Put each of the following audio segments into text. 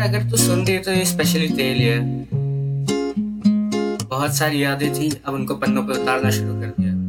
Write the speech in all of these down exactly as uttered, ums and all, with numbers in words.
अगर तू सुन रही है तो ये स्पेशली तेरे लिए। बहुत सारी यादें थी, अब उनको पन्नों पे उतारना शुरू कर दिया।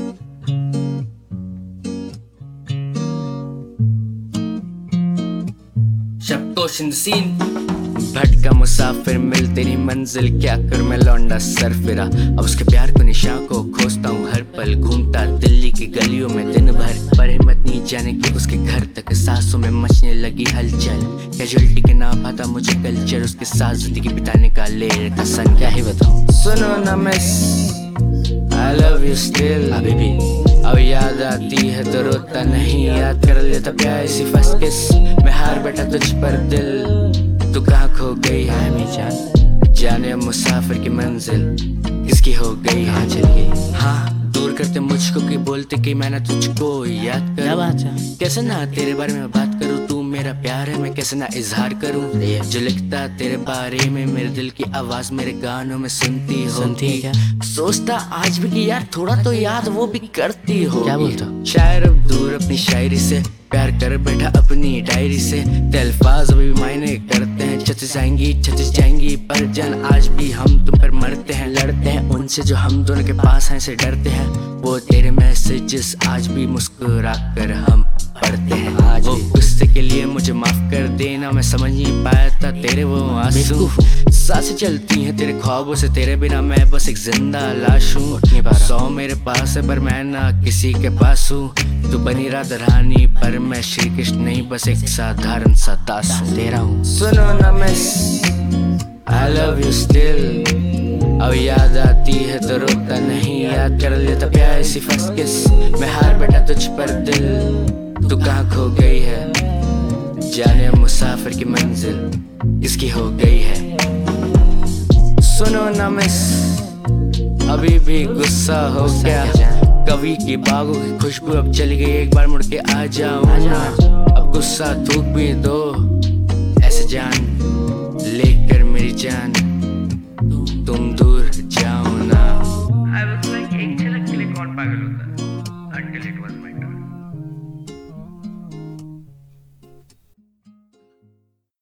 शब्दों सीन भटका मुसाफिर मिलते नहीं मंजिल, क्या कर मैं लौंडा सर फिरा। अब उसके प्यार को निशान को खोजता हूँ हर पल, घूमता दिल्ली की गलियों में दिन भर, पर हिम्मत नहीं जाने की उसके घर तक। सांसों में मचने लगी हलचल, कैजुअलिटी के नाम आता मुझे कल्चर, उसके साथ जिंदगी बिताने का ले का सन क्या ही बताऊं। सुनो ना miss, I love you still अभी भी अब याद आती है तो रोता नहीं, याद कर लेता प्यार इसी फर्स्ट किस मैं हार बैठा तुझ पर दिल। तू कहाँ खो गई है मेरी जान, जाने मुसाफिर की मंजिल किसकी हो गई है चल गई। हाँ दूर करते मुझको कि बोलते कि मैंने तुझको याद कर, बात है कैसे ना तेरे बारे में बात करूँ, तू मेरा प्यार है मैं कैसे ना इजहार करूँ। जो लिखता तेरे बारे में मेरे दिल की आवाज मेरे गानों में सुनती होती, सोचता आज भी कि यार थोड़ा तो याद वो भी करती हो। क्या बोलता शायर अब दूर अपनी शायरी से, प्यार कर बैठा अपनी डायरी से, अल्फाज अभी भी मायने करते हैं। छत जाएंगी छत जाएंगी पर जान आज भी हम तुम पर मरते हैं, लड़ते हैं उनसे जो हम दोनों के पास हैं से डरते हैं। वो तेरे मैसेजेस आज भी मुस्कुरा कर हम पढ़ते हैं। आज वो गुस्से के लिए मुझे माफ कर देना, मैं समझ नहीं पाया था तेरे वो आंसू। सांसें चलती हैं तेरे ख्वाबों से, तेरे बिना मैं बस एक जिंदा लाश हूँ। सौ मेरे पास है पर मैं ना किसी के पास हूँ। तू बनी राधा रानी पर मैं श्री कृष्ण नहीं, बस एक साधारण सा दास हूँ तेरा हूँ। सुनो ना miss, I love you still अब याद आती है तो रोता नहीं, याद कर लेता प्यार इसी फर्स्ट किस मैं हार बैठा तुझ पर दिल। तू कहाँ खो गई है, जाने मुसाफिर की मंजिल किसकी हो गई है। सुनो ना मिस, अभी भी गुस्सा हो गया, कवि की बागों की खुशबू अब चली गई, एक बार मुड़ के आ जाओ ना। अब गुस्सा थूक भी दो ऐसे जान लेकर मेरी जान तुम दूर जाओ ना। एक झलक के लिए कौन पागल होता है।